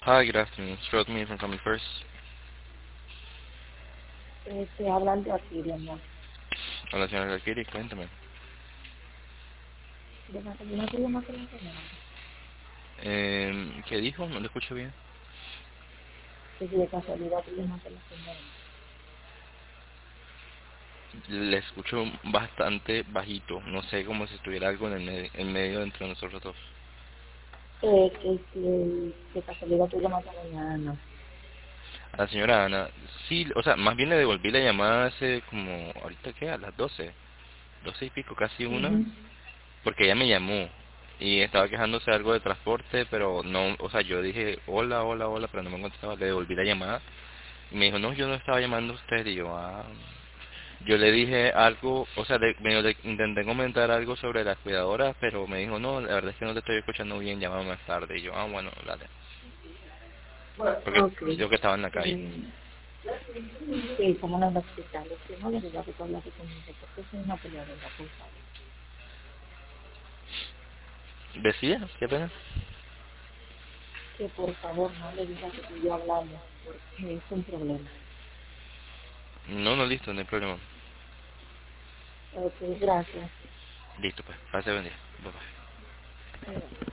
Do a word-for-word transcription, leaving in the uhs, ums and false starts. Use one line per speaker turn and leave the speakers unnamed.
Hi, good afternoon. Stuart me from Family First.
Este, hablan de aquí, de amor.
Hola, señora Rakiri, cuéntame.
De Catalina te llamaste la semana.
Eh, ¿Qué dijo? No lo escucho bien.
Que si de casualidad te llamaste la semana.
Le escucho bastante bajito. No sé, como si estuviera algo en el medio, en medio entre nosotros dos.
Eh, que si de casualidad te llamaste mañana.
A la señora Ana, sí, o sea, más bien le devolví la llamada hace como, ¿ahorita qué? A las doce. Doce y pico, casi una.
Mhm.
Porque ella me llamó y estaba quejándose de algo de transporte, pero no, o sea, yo dije hola, hola, hola, pero no me contestaba. Le devolví la llamada y me dijo, no, yo no estaba llamando a usted. Y yo, ah... Yo le dije algo, o sea, le, medio le intenté comentar algo sobre las cuidadoras, pero me dijo, no, la verdad es que no te estoy escuchando bien, llámame más tarde. Y yo, ah, bueno, dale. Porque
Ok.
yo que estaba en la calle.
Eh, sí, como no lo hospital. Es que no le digas que tú hablaste conmigo porque soy una peleadora, por favor.
¿Decía? ¿Qué pena?
Que por favor no le digas que tú y yo hablamos porque es un problema.
No, no, listo, no hay problema.
Ok, gracias.
Listo, pues, pase buen día. Bye, bye.
Igual.